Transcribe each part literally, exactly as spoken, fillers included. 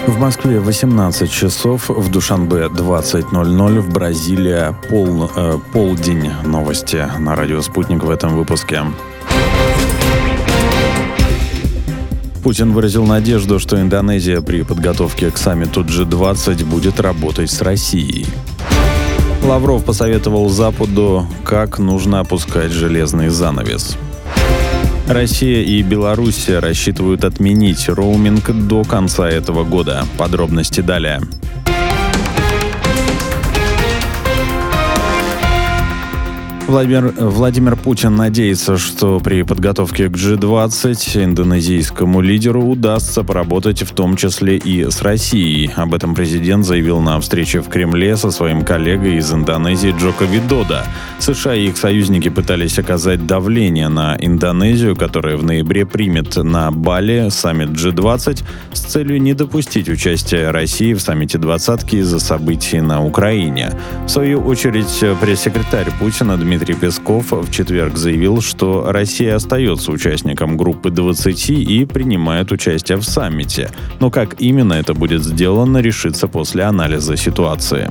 В Москве восемнадцать часов, в Душанбе двадцать ноль ноль, в Бразилии пол, э, полдень. Новости на радио «Спутник» в этом выпуске. Путин выразил надежду, что Индонезия при подготовке к саммиту джи двадцать будет работать с Россией. Лавров посоветовал Западу, как нужно опускать железный занавес. Россия и Беларусь рассчитывают отменить роуминг до конца этого года. Подробности далее. Владимир, Владимир Путин надеется, что при подготовке к джи двадцать индонезийскому лидеру удастся поработать в том числе и с Россией. Об этом президент заявил на встрече в Кремле со своим коллегой из Индонезии Джоко Видодо. США и их союзники пытались оказать давление на Индонезию, которая в ноябре примет на Бали саммит джи двадцать с целью не допустить участия России в саммите двадцатки из-за событий на Украине. В свою очередь, пресс-секретарь Путина Дмитрий Дмитрий Песков в четверг заявил, что Россия остается участником группы двадцати и принимает участие в саммите. Но как именно это будет сделано, решится после анализа ситуации.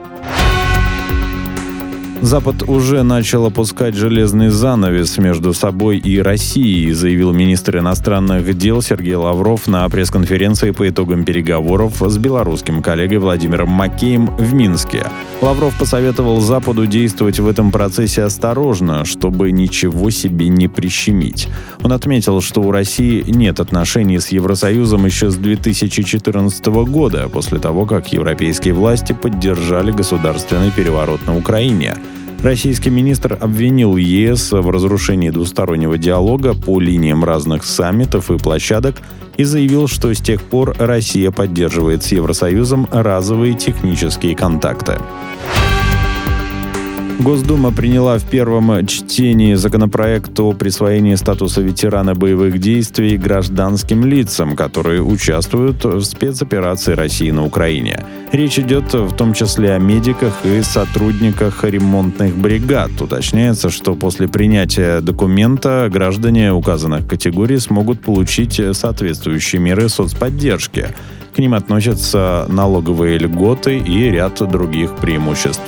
Запад уже начал опускать железный занавес между собой и Россией, заявил министр иностранных дел Сергей Лавров на пресс-конференции по итогам переговоров с белорусским коллегой Владимиром Макеем в Минске. Лавров посоветовал Западу действовать в этом процессе осторожно, чтобы ничего себе не прищемить. Он отметил, что у России нет отношений с Евросоюзом еще с две тысячи четырнадцатого года, после того, как европейские власти поддержали государственный переворот на Украине. Российский министр обвинил ЕС в разрушении двустороннего диалога по линиям разных саммитов и площадок и заявил, что с тех пор Россия поддерживает с Евросоюзом разовые технические контакты. Госдума приняла в первом чтении законопроект о присвоении статуса ветерана боевых действий гражданским лицам, которые участвуют в спецоперации России на Украине. Речь идет в том числе о медиках и сотрудниках ремонтных бригад. Уточняется, что после принятия документа граждане указанных категорий смогут получить соответствующие меры соцподдержки. К ним относятся налоговые льготы и ряд других преимуществ.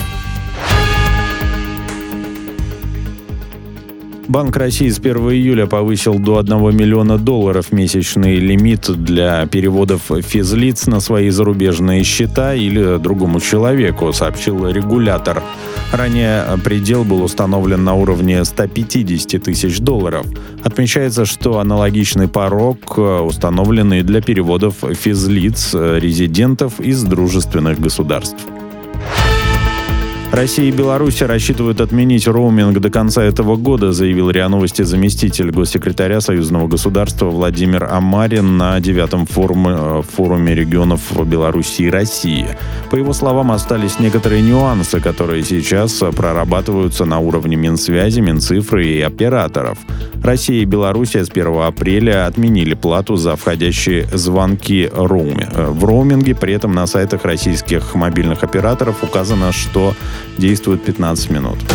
Банк России с первого июля повысил до одного миллиона долларов месячный лимит для переводов физлиц на свои зарубежные счета или другому человеку, сообщил регулятор. Ранее предел был установлен на уровне сто пятьдесят тысяч долларов. Отмечается, что аналогичный порог установлен и для переводов физлиц резидентов из дружественных государств. Россия и Беларусь рассчитывают отменить роуминг до конца этого года, заявил РИА Новости заместитель госсекретаря союзного государства Владимир Амарин на девятом форуме, форуме регионов Беларуси и России. По его словам, остались некоторые нюансы, которые сейчас прорабатываются на уровне Минсвязи, Минцифры и операторов. Россия и Беларусь с первого апреля отменили плату за входящие звонки в роуминге. При этом на сайтах российских мобильных операторов указано, что действует пятнадцать минут.